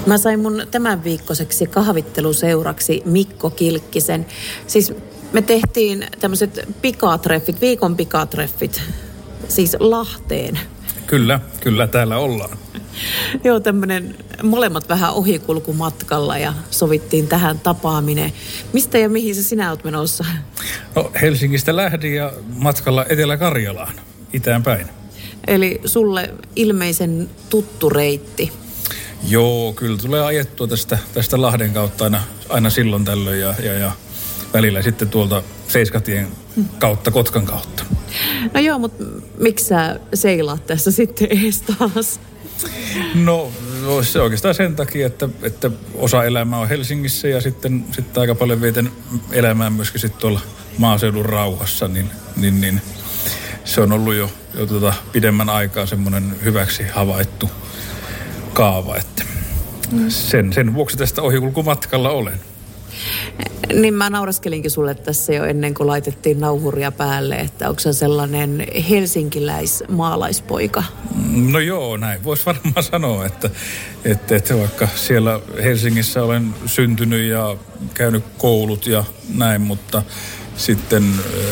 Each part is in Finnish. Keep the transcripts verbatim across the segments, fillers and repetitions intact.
Mä sain mun tämän viikkoiseksi kahvitteluseuraksi Mikko Kilkkisen. Siis me tehtiin tämmöiset pikatreffit, viikon pikatreffit, siis Lahteen. Kyllä, kyllä täällä ollaan. Joo, tämmöinen molemmat vähän ohikulkumatkalla ja sovittiin tähän tapaaminen. Mistä ja mihin sä sinä oot menossa? No Helsingistä lähdin ja matkalla Etelä-Karjalaan, itään päin. Eli sulle ilmeisen tuttu reitti. Joo, kyllä tulee ajettua tästä, tästä Lahden kautta aina, aina silloin tällöin ja, ja, ja välillä sitten tuolta Seiskatien kautta, Kotkan kautta. No joo, mutta miksi sä seilaat tässä sitten ees taas? No se oikeastaan sen takia, että, että osa elämää on Helsingissä ja sitten, sitten aika paljon vietän elämää myöskin sitten tuolla maaseudun rauhassa, niin, niin, niin se on ollut jo, jo tuota pidemmän aikaa semmoinen hyväksi havaittu kaava, että sen, sen vuoksi tästä ohikulkumatkalla olen. Niin mä nauraskelinkin sulle tässä jo ennen kuin laitettiin nauhuria päälle, että onko se sellainen helsinkiläis-maalaispoika? No joo, näin voisi varmaan sanoa, että, että, että vaikka siellä Helsingissä olen syntynyt ja käynyt koulut ja näin, mutta sitten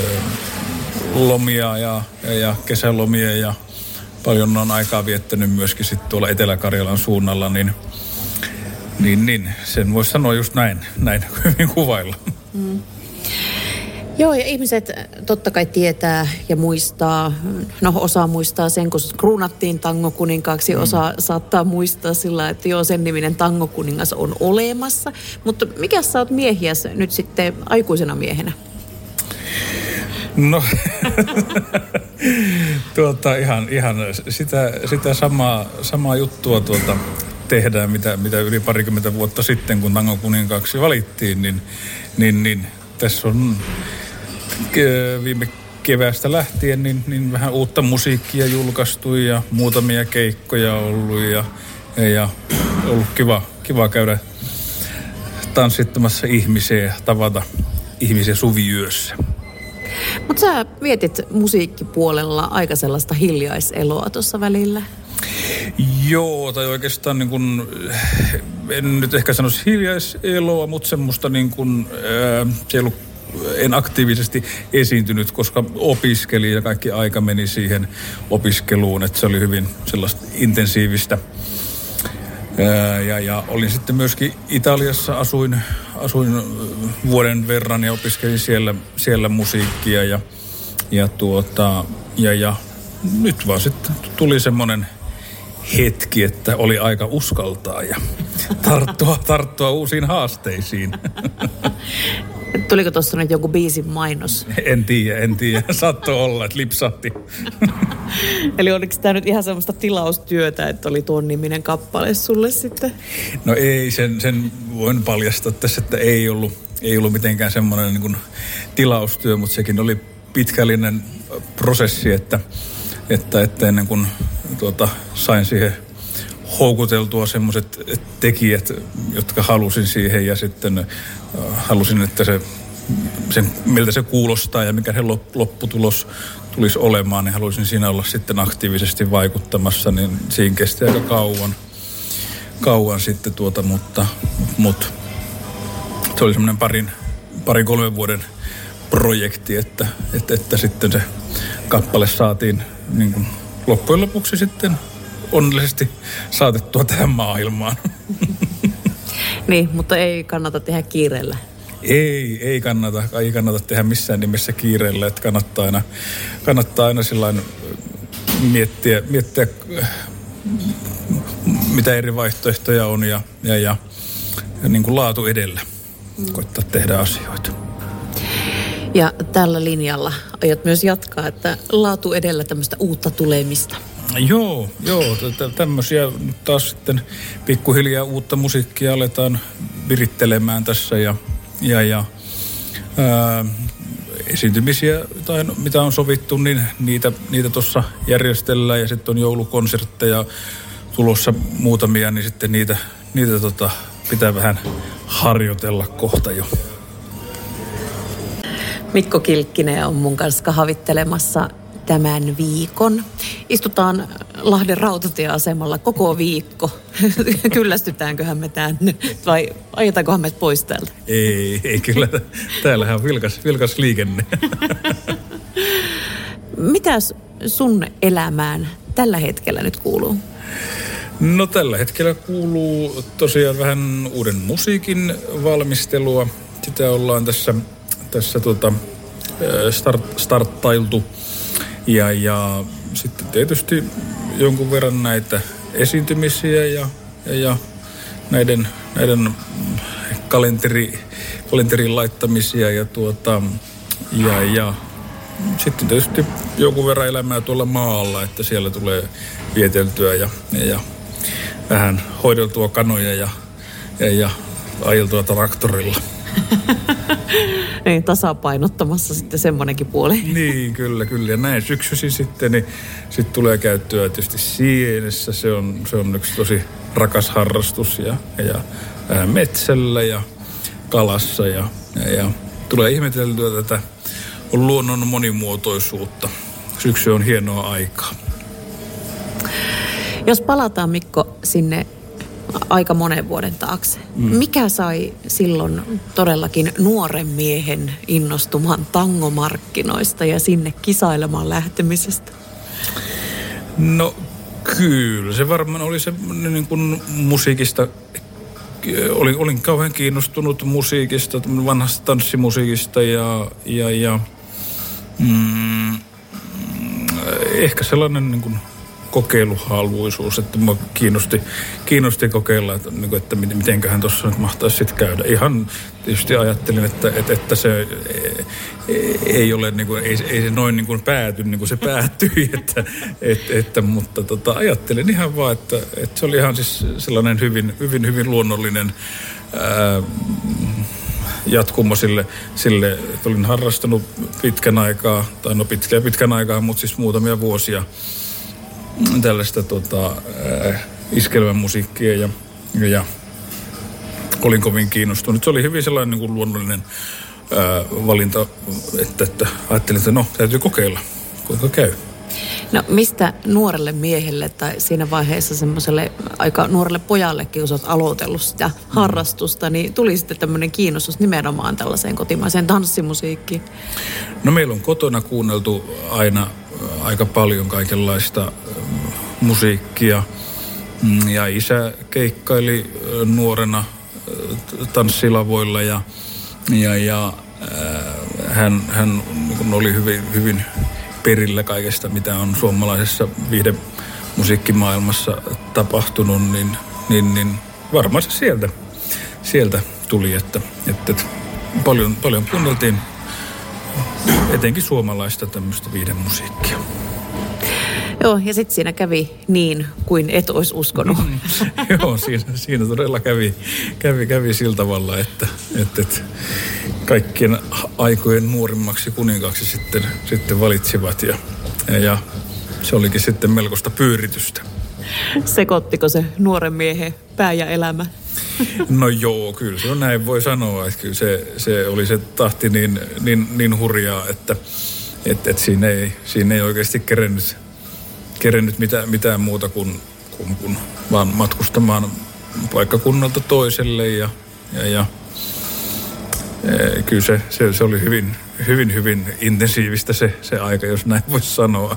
lomia ja, ja kesälomia ja paljon on aikaa viettänyt myöskin sitten tuolla Etelä-Karjalan suunnalla, niin Niin, niin. Sen voisi sanoa just näin, näin hyvin kuvailla. Mm. Joo, ja ihmiset totta kai tietää ja muistaa, no osa muistaa sen, kun kruunattiin tangokuninkaaksi, mm. osa saattaa muistaa sillä, että joo, sen niminen tangokuningas on olemassa. Mutta mikä sä oot miehiäs nyt sitten aikuisena miehenä? No, tuota, ihan, ihan sitä, sitä samaa, samaa juttua tuota tehdään, mitä, mitä yli parikymmentä vuotta sitten, kun tangokuninkaaksi valittiin, niin, niin, niin tässä on viime keväästä lähtien niin, niin vähän uutta musiikkia julkaistu ja muutamia keikkoja ollut ja, ja ollut kiva, kiva käydä tanssittamassa ihmisiä ja tavata ihmisiä suviyössä. Mutta sä vietit musiikkipuolella aika sellaista hiljaiseloa tuossa välillä. Joo, tai oikeastaan niin kuin, en nyt ehkä sanoisi hiljaiseloa, mutta semmoista niin kuin, ää, se ei ollut, en aktiivisesti esiintynyt, koska opiskelin ja kaikki aika meni siihen opiskeluun, että se oli hyvin sellaista intensiivistä. Ää, ja, ja olin sitten myöskin Italiassa, asuin, asuin vuoden verran ja opiskelin siellä, siellä musiikkia ja, ja, tuota, ja, ja nyt vaan sitten tuli semmoinen hetki, että oli aika uskaltaa ja tarttua, tarttua uusiin haasteisiin. Tuliko tuossa nyt joku biisin mainos? En tiedä, en tiedä. Saattoi olla, että lipsahti. Eli oliko tämä nyt ihan semmoista tilaustyötä, että oli tuon niminen kappale sulle sitten? No ei, sen, sen voin paljastaa tässä, että ei ollut, ei ollut mitenkään semmoinen niin kuin tilaustyö, mutta sekin oli pitkällinen prosessi, että, että, että ennen kuin tuota, sain siihen houkuteltua semmoiset tekijät, jotka halusin siihen ja sitten äh, halusin, että se, sen, miltä se kuulostaa ja mikä se lopputulos tulisi olemaan, niin haluaisin siinä olla sitten aktiivisesti vaikuttamassa, niin siinä kesti aika kauan, kauan sitten tuota, mutta, mutta se oli semmoinen parin, parin kolmen vuoden projekti, että, että, että sitten se kappale saatiin niin kuin loppujen lopuksi sitten onnellisesti saatettua tähän maailmaan. Niin, mutta ei kannata tehdä kiireellä. Ei, ei kannata, ei kannata tehdä missään nimessä kiireellä, että kannattaa aina, kannattaa aina sillain miettiä, miettiä, mitä eri vaihtoehtoja on ja, ja, ja, ja niin kuin laatu edellä mm. koittaa tehdä asioita. Ja tällä linjalla aiot myös jatkaa, että laatu edellä tämmöistä uutta tulemista. Joo, joo. Tämmöisiä nyt taas sitten pikkuhiljaa uutta musiikkia aletaan virittelemään tässä ja, ja, ja ää, esiintymisiä, tai mitä on sovittu, niin niitä, niitä tuossa järjestellään ja sitten on joulukonsertteja tulossa muutamia, niin sitten niitä, niitä tota, pitää vähän harjoitella kohta jo. Mikko Kilkkinen on mun kanssa kahvittelemassa tämän viikon. Istutaan Lahden rautatieasemalla koko viikko. Kyllästytäänköhän me tänne vai ajetaankohan me pois täältä? Ei, ei kyllä. Täällähän on vilkas, vilkas liikenne. Mitäs sun elämään tällä hetkellä nyt kuuluu? No tällä hetkellä kuuluu tosiaan vähän uuden musiikin valmistelua. Sitä ollaan tässä, tässä tota, start, starttailtu. Ja, ja sitten tietysti jonkun verran näitä esiintymisiä ja, ja, ja näiden, näiden kalenteri, kalenterin laittamisia ja, tuota, ja, ja sitten tietysti jonkun verran elämää tuolla maalla, että siellä tulee vieteltyä ja, ja, ja vähän hoideltua kanoja ja, ja, ja ajeltua traktorilla. Niin, tasapainottamassa sitten semmoinenkin puoli. Niin, kyllä, kyllä. Ja näin syksysi sitten, niin sitten tulee käyttöä tietysti sienessä. Se on, se on yksi tosi rakas harrastus ja, ja vähän metsällä ja kalassa ja, ja, ja tulee ihmeteltyä tätä luonnon monimuotoisuutta. Syksy on hienoa aikaa. Jos palataan, Mikko, sinne aika monen vuoden taakse. Mm. Mikä sai silloin todellakin nuoren miehen innostumaan tangomarkkinoista ja sinne kisailemaan lähtemisestä? No kyllä, se varmaan oli se niin kuin musiikista. Olin, olin kauhean kiinnostunut musiikista, vanhasta tanssimusiikista ja, ja, ja mm, ehkä sellainen niin kuin kokeiluhaluisuus, että mä kiinnosti, kiinnosti kokeilla, että, että mitenköhän tuossa nyt mahtaisi sitten käydä. Ihan tietysti ajattelin, että, että, että se ei ole, niin kuin, ei, ei se noin niin kuin pääty, niin kuin se päättyi, että, että, että, mutta tota, ajattelin ihan vaan, että, että se oli ihan siis sellainen hyvin, hyvin, hyvin luonnollinen ää, jatkumo sille, sille, että olin harrastanut pitkän aikaa, tai no pitkän, pitkän aikaa, mutta siis muutamia vuosia tällaista tota, äh, iskelmämusiikkia ja, ja olin kovin kiinnostunut. Se oli hyvin sellainen niin kuin luonnollinen äh, valinta, että, että ajattelin, että no, täytyy kokeilla, kuinka käy. No mistä nuorelle miehelle tai siinä vaiheessa semmoiselle aika nuorelle pojallekin, kun sä oot aloitellut sitä mm. harrastusta, niin tuli sitten tämmöinen kiinnostus nimenomaan tällaiseen kotimaiseen tanssimusiikkiin? No meillä on kotona kuunneltu aina aika paljon kaikenlaista musiikkia ja isä keikkaili nuorena tanssilavoilla ja, ja, ja hän, hän oli hyvin, hyvin perillä kaikesta, mitä on suomalaisessa viihdemusiikkimaailmassa tapahtunut, niin, niin, niin varmaan se sieltä, sieltä tuli, että, että paljon, paljon kuunneltiin etenkin suomalaista tämmöistä viihdemusiikkia. Joo, ja sitten siinä kävi niin, kuin et olisi uskonut. Mm, joo, siinä, siinä todella kävi, kävi, kävi sillä tavalla, että, että, että kaikkien aikojen nuorimmaksi kuninkaaksi sitten, sitten valitsivat ja, ja se olikin sitten melkoista pyöritystä. Sekoittiko se nuoren miehen pää ja elämä? No joo, kyllä se on näin voi sanoa, että kyllä se, se oli se tahti niin, niin, niin hurjaa, että, että, että siinä, ei, siinä ei oikeasti kerennyt, kerennyt mitään, mitään muuta kuin, kuin, kuin vaan matkustamaan paikkakunnalta toiselle ja, ja, ja kyllä se, se, se oli hyvin, hyvin, hyvin intensiivistä se, se aika, jos näin voisi sanoa.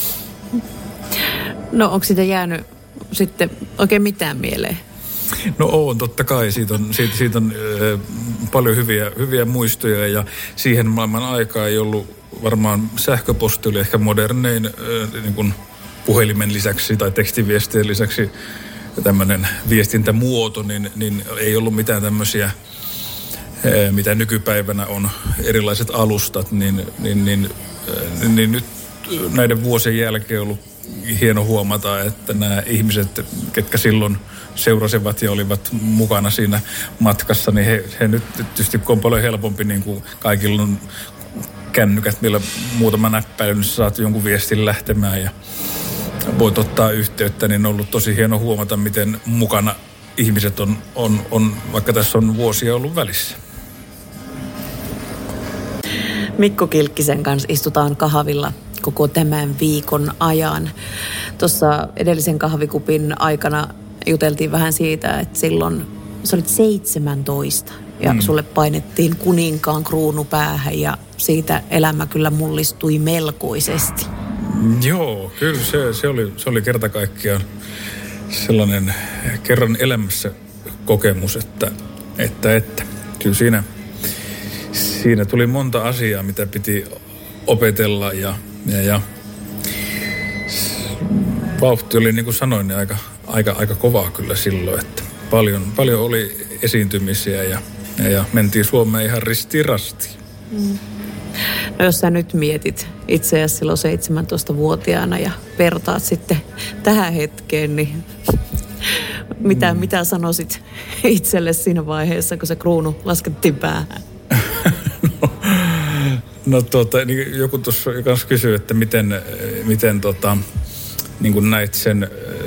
No onko siitä jäänyt sitten oikein mitään mieleen? No on, totta kai. Siitä on, siitä, siitä on äh, paljon hyviä, hyviä muistoja ja siihen maailman aikaa ei ollut varmaan sähköposti oli ehkä modernein äh, niin kuin puhelimen lisäksi tai tekstiviestien lisäksi tämmöinen viestintämuoto, niin, niin ei ollut mitään tämmöisiä, äh, mitä nykypäivänä on erilaiset alustat, niin, niin, niin, äh, niin nyt näiden vuosien jälkeen on ollut hieno huomata, että nämä ihmiset, ketkä silloin seurasivat ja olivat mukana siinä matkassa, niin he, he nyt tietysti on paljon helpompi, niin kuin kaikilla on kännykät, millä muutama näppäily, niin saat jonkun viestin lähtemään ja voit ottaa yhteyttä, niin on ollut tosi hieno huomata, miten mukana ihmiset on, on, on vaikka tässä on vuosia ollut välissä. Mikko Kilkkisen kanssa istutaan kahvilla koko tämän viikon ajan. Tuossa edellisen kahvikupin aikana juteltiin vähän siitä, että silloin sä olit seitsemäntoista ja mm. sulle painettiin kuninkaan kruunu päähän ja siitä elämä kyllä mullistui melkoisesti. Joo, kyllä se, se, oli, se oli kerta kaikkiaan sellainen kerran elämässä kokemus, että, että, että kyllä siinä, siinä tuli monta asiaa, mitä piti opetella ja, ja, ja vauhti oli, niin kuin sanoin, niin aika, aika, aika kovaa kyllä silloin, että paljon, paljon oli esiintymisiä ja, ja, ja mentiin Suomeen ihan ristiin rastiin. Mm. No jos sä nyt mietit itseäsi silloin seitsemäntoistavuotiaana ja vertaat sitten tähän hetkeen, niin mitä, mm. mitä sanoisit itselle siinä vaiheessa, kun se kruunu laskettiin päähän? no, no tuota, niin joku tuossa kanssa kysyi, että miten, miten tota, niin kuin näit sen,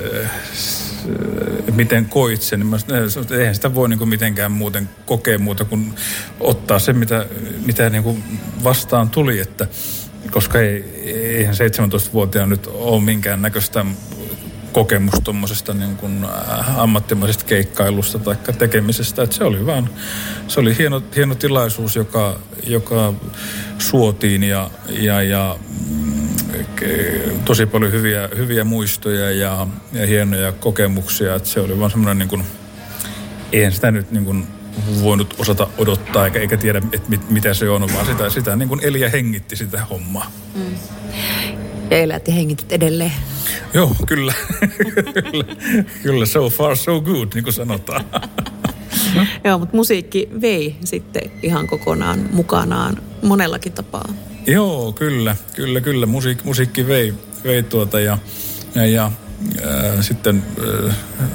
miten koit sen. Niin mä, eihän sitä voi niin kuin mitenkään muuten kokea muuta kuin ottaa se, mitä, mitä niin kuin vastaan tuli, että koska ei, eihän seitsemäntoistavuotiaan nyt ole minkään näköistä kokemus tuommoisesta niin kuin ammattimaisesta keikkailusta tai tekemisestä. Että se oli vaan, se oli hieno, hieno tilaisuus, joka, joka suotiin ja, ja, ja tosi paljon hyviä, hyviä muistoja ja, ja hienoja kokemuksia. Että se oli vaan semmoinen, niin kuin, eihän sitä nyt niin kuin voinut osata odottaa eikä, eikä tiedä, että mit, mitä se on, vaan sitä, sitä niin kuin eli ja hengitti sitä hommaa. Mm. Ja elät ja hengität edelleen. Joo, kyllä. kyllä. Kyllä, so far so good, niin kuin sanotaan. Joo, mutta musiikki vei sitten ihan kokonaan mukanaan monellakin tapaa. Joo, kyllä, kyllä, kyllä. Musiik, musiikki vei, vei tuota ja, ja, ja äh, sitten äh,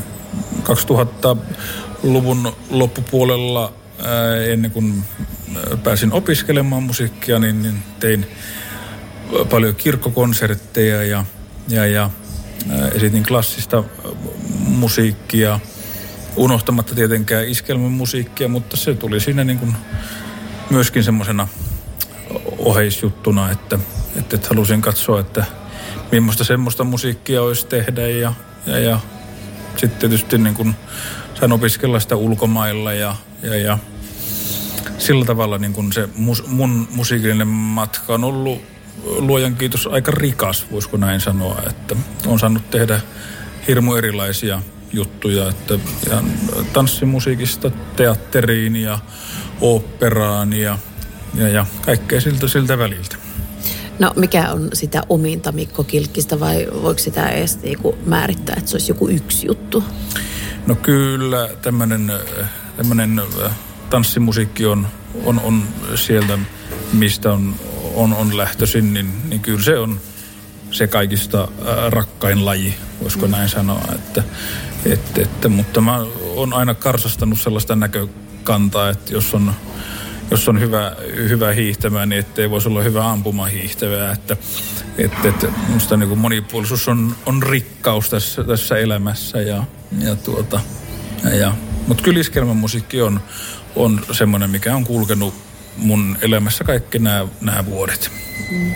kaksituhattaluvun loppupuolella äh, ennen kuin pääsin opiskelemaan musiikkia, niin, niin tein paljon kirkkokonsertteja ja, ja, ja äh, esitin klassista musiikkia, unohtamatta tietenkään iskelmän musiikkia, mutta se tuli siinä niin kuin myöskin semmoisena oheisjuttuna, että, että, että halusin katsoa, että millaista semmoista musiikkia olisi tehdä ja, ja, ja sitten tietysti niin kuin sain opiskella sitä ulkomailla ja, ja, ja sillä tavalla niin kuin se mus, mun musiikillinen matka on ollut luojan kiitos aika rikas, voisiko näin sanoa, että on saanut tehdä hirmu erilaisia juttuja, että ihan tanssimusiikista teatteriin ja oopperaan ja, ja, ja kaikkea siltä, siltä väliltä. No mikä on sitä ominta Mikko Kilkkistä vai voiko sitä edes niinku määrittää, että se olisi joku yksi juttu? No kyllä tämmöinen, tämmöinen tanssimusiikki on, on, on sieltä, mistä on, on, on lähtöisin, niin, niin kyllä se on se kaikista rakkain laji, voisiko mm. näin sanoa. Että, että, että, mutta mä oon aina karsastanut sellaista näkökantaa, että jos on, jos on hyvä, hyvä hiihtämä, niin ettei voisi olla hyvä ampumahiihtävää. Että, että, että musta niin kuin monipuolisuus on, on rikkaus tässä, tässä elämässä. Ja, ja tuota, ja, ja. Mutta kyllä iskelmämusiikki on, on semmoinen, mikä on kulkenut mun elämässä kaikki nämä, nämä vuodet. Mm.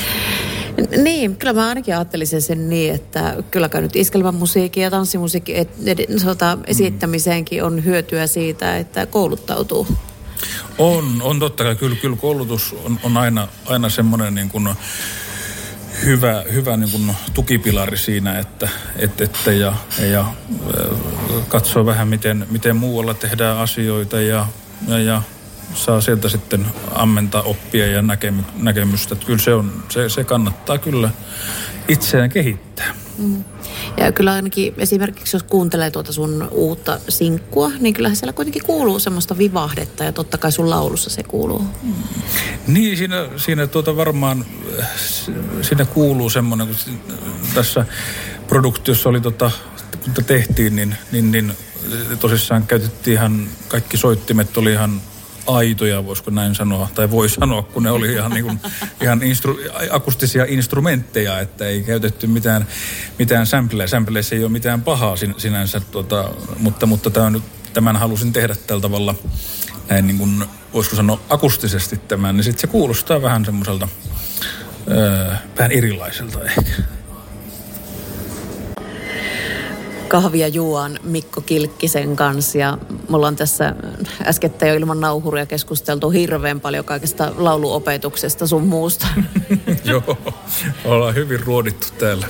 Niin, kyllä mä ainakin ajattelisin sen niin, että kylläkään nyt iskelmämusiikin ja tanssimusiikin et, et, sota, esittämiseenkin on hyötyä siitä, että kouluttautuu. On, on totta kai. Kyllä, kyllä koulutus on, on aina, aina semmoinen niin kuin hyvä, hyvä niin kuin tukipilari siinä, että, että, että ja, ja katsoo vähän, miten, miten muualla tehdään asioita ja, ja, ja saa sieltä sitten ammentaa oppia ja näkemy, näkemystä. Että kyllä se, on, se, se kannattaa kyllä itseään kehittää. Mm. Ja kyllä ainakin esimerkiksi jos kuuntelee tuota sun uutta sinkkua, niin kyllähän siellä kuitenkin kuuluu semmoista vivahdetta ja totta kai sun laulussa se kuuluu. Mm. Niin, siinä, siinä tuota varmaan, siinä kuuluu semmoinen, kun tässä produktiossa oli tota, kun tehtiin, niin, niin, niin tosissaan käytettiin ihan, kaikki soittimet oli ihan aitoja, voisiko näin sanoa, tai voi sanoa, kun ne oli ihan, niin kuin, ihan instru, akustisia instrumentteja, että ei käytetty mitään, mitään sampleja. Sampleissä ei ole mitään pahaa sinänsä, tuota, mutta, mutta tämän, tämän halusin tehdä tällä tavalla, näin niin kuin, voisiko sanoa akustisesti tämän, niin sitten se kuulostaa vähän semmoiselta öö, vähän erilaiselta ehkä. Kahvia juon Mikko Kilkkisen kanssa ja mulla on tässä äskettä jo ilman nauhuria keskusteltu hirveän paljon kaikesta lauluopetuksesta sun muusta. Joo, ollaan hyvin ruodittu täällä.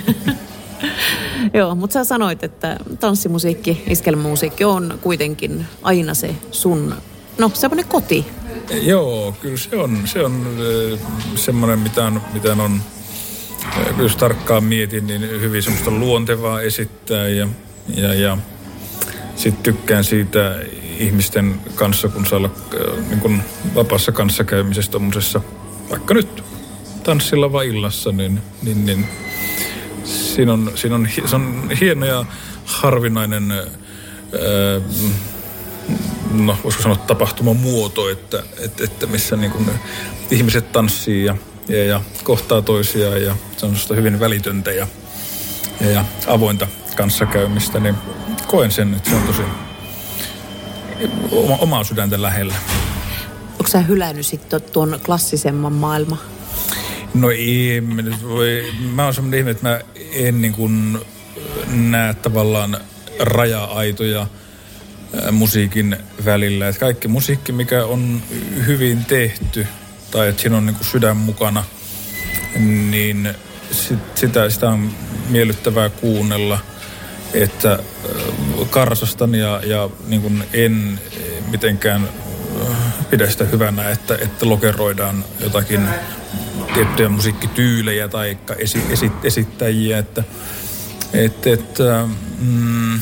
Joo, mutta sä sanoit, että tanssimusiikki, iskelmämusiikki on kuitenkin aina se sun, no semmoinen koti. Joo, kyllä se on, se on semmoinen, mitä on, mitä on jos tarkkaan mietin, niin hyvin semmoista luontevaa esittää ja, ja, ja sitten tykkään siitä ihmisten kanssa, kun saa olla niin kun vapaassa kanssakäymisessä tommosessa, vaikka nyt tanssilla vai illassa, niin, niin, niin siinä on, siinä on, se on hieno ja harvinainen, ää, no voisiko sanoa tapahtuman muoto, että, että, että missä niin kun ihmiset tanssii ja Ja, ja kohtaa toisiaan ja se on sellaista hyvin välitöntä ja, ja, ja avointa kanssakäymistä, niin koen sen, että se on tosi oma, omaa sydäntä lähellä. Onko sä hylännyt sitten tuon klassisemman maailman? No ei, voi, mä oon semmoinen ihminen, että mä en niin kuin näe tavallaan raja-aitoja musiikin välillä. Että kaikki musiikki, mikä on hyvin tehty, tai että siinä on niin kuin sydän mukana, niin sit, sitä, sitä on miellyttävää kuunnella, että karsastan ja, ja niin kuin en mitenkään pidä sitä hyvänä, että, että lokeroidaan jotakin tiettyjä musiikkityylejä tai esi, esi, esittäjiä, että et, et, mm,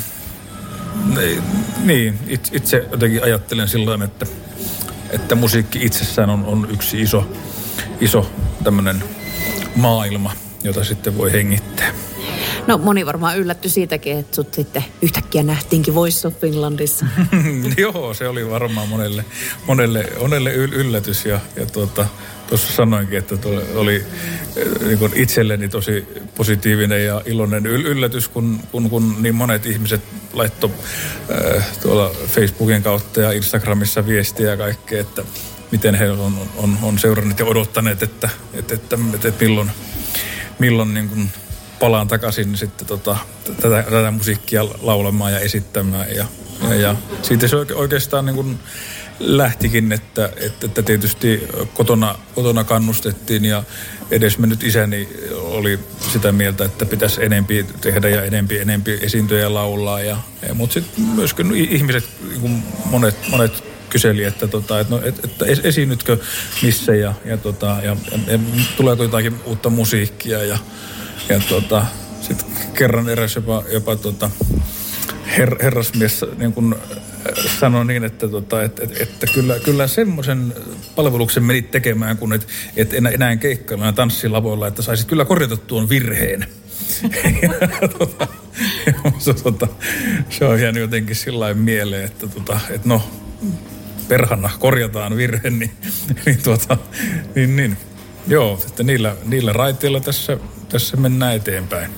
niin, itse jotenkin ajattelen silloin, että että musiikki itsessään on, on yksi iso, iso tämmöinen maailma, jota sitten voi hengittää. No moni varmaan yllättyi siitäkin, että sut sitten yhtäkkiä nähtiinkin Voice of Finlandissa. Joo, se oli varmaan monelle, monelle, monelle yllätys ja, ja tuota, tuossa sanoinkin, että oli niin kuin itselleni tosi positiivinen ja iloinen yllätys, kun, kun, kun niin monet ihmiset laittoi äh, tuolla Facebookin kautta ja Instagramissa viestiä ja kaikkea, että miten he on, on, on seuranneet ja odottaneet, että, että, että, että, että milloin, milloin niin kuin palaan takaisin sitten tota, tätä, tätä musiikkia laulamaan ja esittämään ja, ja, ja siitä se oikeastaan niin kuin lähtikin, että, että, että tietysti kotona, kotona kannustettiin ja edesmennyt isäni oli sitä mieltä, että pitäisi enempi tehdä ja enempi, enempi esiintyä ja laulaa. Ja, ja, mutta sitten myöskin ihmiset, niin monet, monet kyseli, että, tota, että, no, et, että esiinnytkö missä ja, ja, tota, ja, ja tuleeko jotakin uutta musiikkia ja, ja tota, sitten kerran eräs jopa, jopa tota, her, herrasmies niin kun sanoi niin, että, tota, että, että, että kyllä, kyllä semmoisen palveluksen menit tekemään, kun et, et enää, enää keikkailla ja tanssilavoilla, että saisit kyllä korjata tuon virheen. ja, tota, ja, tota, se on jäänyt jotenkin sillain mieleen, että, tota, että no, perhana korjataan virhe, niin, niin, tuota, niin, niin joo, että niillä, niillä raiteilla tässä, tässä mennään eteenpäin.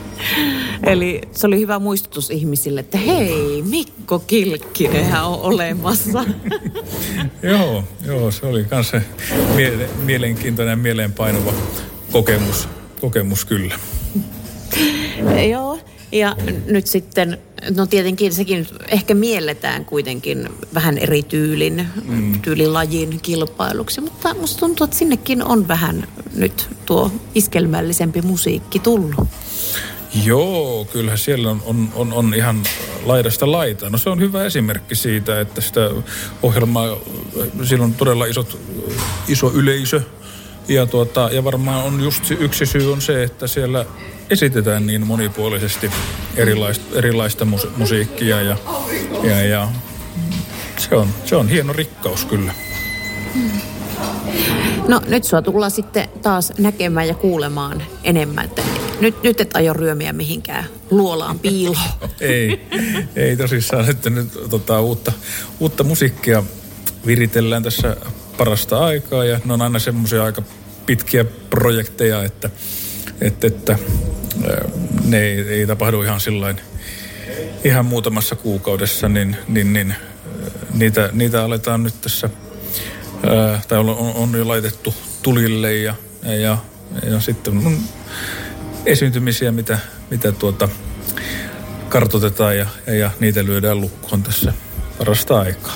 Eli se oli hyvä muistutus ihmisille, että hei, Mikko Kilkkinenhän on olemassa. joo, joo, se oli myös mie- mielenkiintoinen ja mieleenpainuva kokemus, kokemus kyllä. Joo, ja nyt sitten, no tietenkin sekin ehkä mielletään kuitenkin vähän eri tyylin, mm. tyylilajin kilpailuksi, mutta musta tuntuu, että sinnekin on vähän nyt tuo iskelmällisempi musiikki tullut. Joo, kyllähän siellä on, on, on, on ihan laidasta laitaa. No se on hyvä esimerkki siitä, että sitä ohjelmaa, siellä on todella isot, iso yleisö. Ja, tuota, ja varmaan on just yksi syy on se, että siellä esitetään niin monipuolisesti erilaista, erilaista mus, musiikkia. Ja, ja, ja se, on, se on hieno rikkaus kyllä. Hmm. No nyt sua tullaan sitten taas näkemään ja kuulemaan enemmän. Että nyt, nyt et aio ryömiä mihinkään luolaan piiloon. ei, ei tosissaan. Nyt, nyt tota, uutta, uutta musiikkia viritellään tässä parasta aikaa. Ja ne on aina semmoisia aika pitkiä projekteja, että, että, että ne ei, ei tapahdu ihan sillain ihan muutamassa kuukaudessa. Niin, niin, niin niitä, niitä aletaan nyt tässä... Ää, tai on, on jo laitettu tulille ja, ja, ja, ja sitten on esiintymisiä, mitä, mitä tuota kartoitetaan ja, ja, ja niitä lyödään lukkoon tässä parasta aikaa.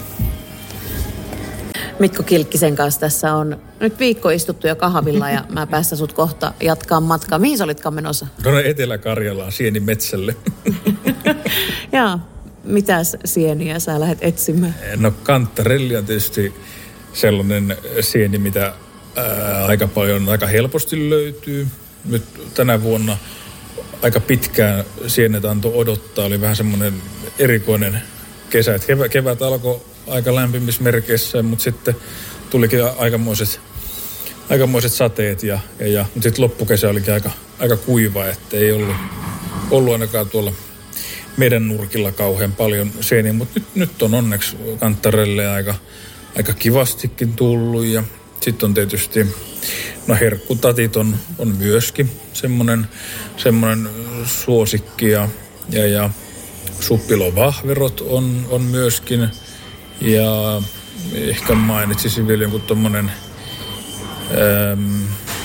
Mikko Kilkkisen kanssa tässä on nyt viikko istuttu jo kahvilla ja mä päässä sut kohta jatkaa matkaa. Mihin sä olitkaan menossa? Tuonne Etelä-Karjalaan sienimetsälle. Jaa, mitäs sieniä sä lähdet etsimään? No kantarelli on tietysti sellainen sieni, mitä ää, aika paljon, aika helposti löytyy. Nyt tänä vuonna aika pitkään sienet antoi odottaa. Oli vähän semmoinen erikoinen kesä. Kevät, kevät alkoi aika lämpimismerkeissä, mutta sitten tulikin aikamoiset, aikamoiset sateet. Ja, ja, ja, mutta sitten loppukesä olikin aika, aika kuiva, että ei ollut, ollut ainakaan tuolla meidän nurkilla kauhean paljon sieniä. Mutta nyt, nyt on onneksi kantarelle aika, aika kivastikin tullut. Ja sitten on tietysti, no herkkutatit on, on myöskin semmoinen, semmoinen suosikki. Ja, ja, ja suppilovahverot on, on myöskin. Ja ehkä mainitsisin vielä jonkun tommonen ähm,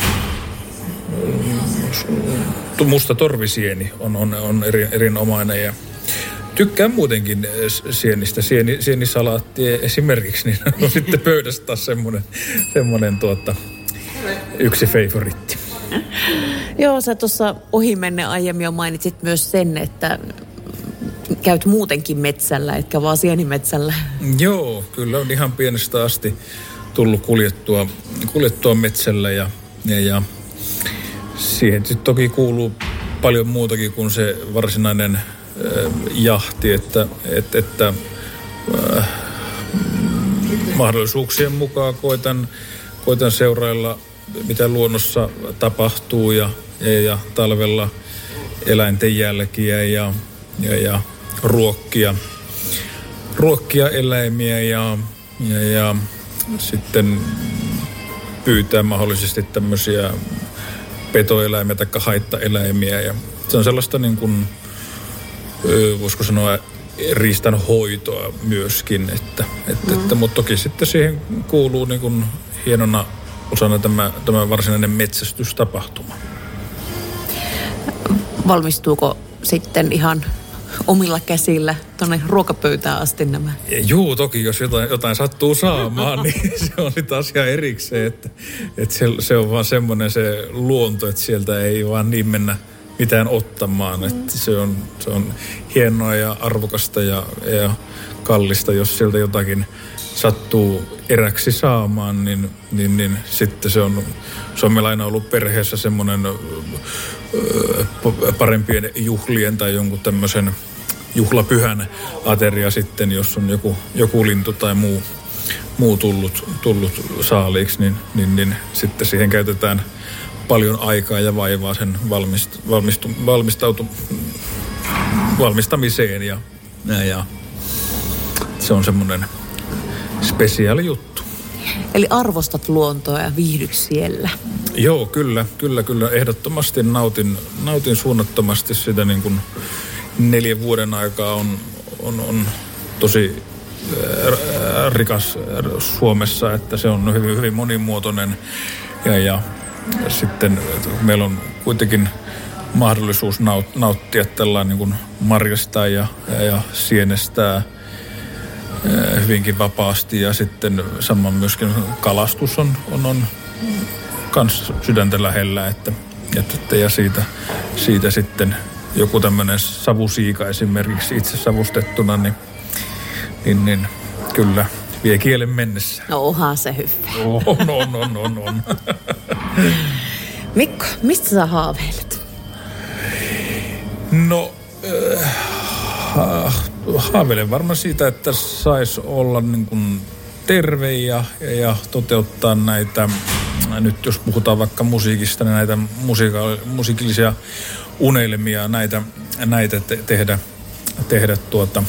musta torvisieni on, on, on eri, erinomainen ja tykkään muutenkin sienistä. Sieni, sienisalaatti esimerkiksi, niin on sitten pöydässä taas semmoinen, semmoinen tuota, yksi favoritti. Joo, sä tuossa ohimenne aiemmin jo mainitsit myös sen, että käyt muutenkin metsällä, etkä vaan sienimetsällä. Joo, kyllä on ihan pienestä asti tullut kuljettua, kuljettua metsällä ja, ja, ja siihen sitten toki kuuluu paljon muutakin kuin se varsinainen äh, jahti, että, et, että äh, mahdollisuuksien mukaan koitan, koitan seurailla, mitä luonnossa tapahtuu ja, ja, ja talvella eläinten jälkiä ja, ja, ja ruokkia, ruokkia eläimiä ja, ja, ja sitten pyytää mahdollisesti tämmöisiä petoeläimiä tai haittaeläimiä. Ja se on sellaista niin kuin, voisiko sanoa, riistan hoitoa myöskin. Että, että, mm. että, mutta toki sitten siihen kuuluu niin kuin hienona osana tämä, tämä varsinainen metsästystapahtuma. Valmistuuko sitten ihan omilla käsillä tuonne ruokapöytään asti nämä? Juu, toki jos jotain, jotain sattuu saamaan, niin se on sitten asia erikseen, että, että se, se on vaan semmoinen se luonto, että sieltä ei vaan niin mennä mitään ottamaan. Mm. Että se, on, se on hienoa ja arvokasta ja, ja kallista, jos sieltä jotakin sattuu eräksi saamaan, niin, niin, niin sitten se on, se on meillä aina ollut perheessä semmoinen parempien juhlien tai jonkun tämmöisen juhlapyhän ateria sitten, jos on joku, joku lintu tai muu, muu tullut, tullut saaliiksi, niin, niin, niin sitten siihen käytetään paljon aikaa ja vaivaa sen valmist, valmistu, valmistautu, valmistamiseen ja, ja, ja se on semmoinen spesiaali juttu. Eli arvostat luontoa ja viihdyt siellä? Joo, kyllä, kyllä, kyllä. Ehdottomasti nautin, nautin suunnattomasti sitä niin kuin neljän vuoden aikaa on, on, on tosi rikas Suomessa, että se on hyvin, hyvin monimuotoinen ja, ja sitten meillä on kuitenkin mahdollisuus naut, nauttia tällainen niin kuin marjastaa ja, ja, ja sienestää hyvinkin vapaasti ja sitten saman myöskin kalastus on, on, on kans sydäntä lähellä, että, että ja siitä, siitä sitten joku tämmöinen savusiika esimerkiksi itse savustettuna, niin, niin, niin kyllä vie kielen mennessä. No onhan se hyvä. On, on, on, on, on. Mikko, mistä sä haaveilet? No, äh, haaveilen varmaan siitä, että saisi olla niin kuin terve ja, ja toteuttaa näitä, nyt jos puhutaan vaikka musiikista, niin näitä musiika- musiikillisia unelmia, näitä, näitä te- tehdä, tehdä, tuota,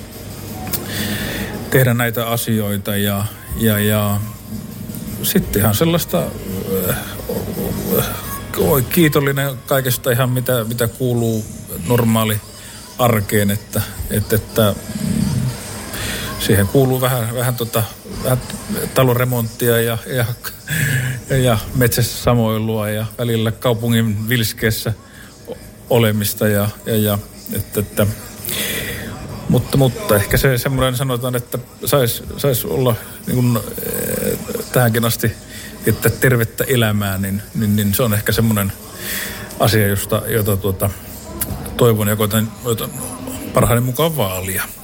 tehdä näitä asioita ja, ja, ja sitten ihan sellaista äh, äh, kiitollinen kaikesta ihan mitä, mitä kuuluu normaali arkeen, että, että, että siihen kuuluu vähän, vähän, tota, vähän talon remonttia ja, ja, ja metsässä samoilua ja välillä kaupungin vilskeessä olemista ja, ja, ja että, että Mutta, mutta ehkä se semmoinen sanotaan, että saisi sais olla niin kuin, eh, tähänkin asti, että tervettä elämää, niin, niin, niin se on ehkä semmoinen asia, josta, jota tuota, toivon ja koitan, koitan parhaani mukaan vaalia.